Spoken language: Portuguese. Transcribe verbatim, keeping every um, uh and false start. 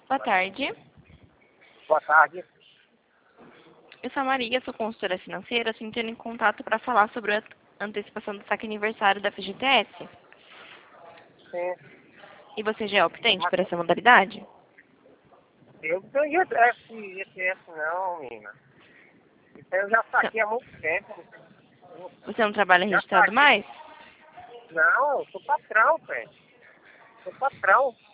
Boa tarde. Boa tarde. Eu sou a Maria, sou consultora financeira, estou entrando em contato para falar sobre a antecipação do saque aniversário da F G T S. Sim. E você já é optante por essa modalidade? Eu não ganhei esse I T S não, menina. Isso aí eu já saquei há muito tempo. Você não trabalha Já registrado saquei. mais? Não, eu sou patrão, velho. Sou patrão.